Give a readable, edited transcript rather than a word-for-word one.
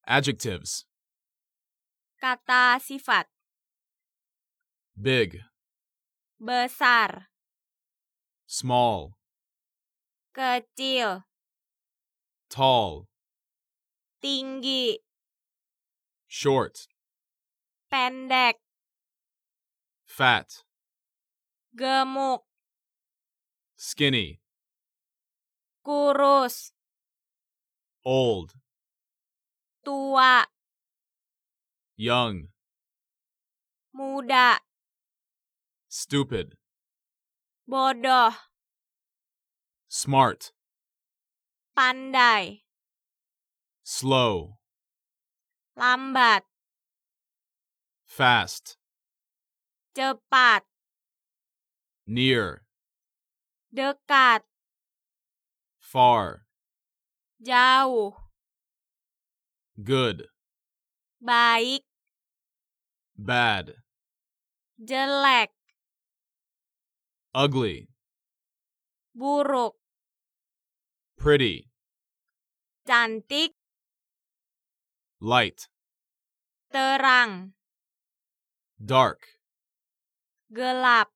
Adjectives. Kata sifat. Big, Besar. small, Kecil. tall, Tinggi. short, Pendek. fat, Gemuk. skinny, Kurus. old, Tua. young, Muda. stupid, Bodoh. smart, Pandai. slow, Lambat. fast, Cepat. near, Dekat. far, Jauh. good, Baik. bad, Jelek. ugly, Buruk. pretty, Cantik. light, Terang. dark, Gelap.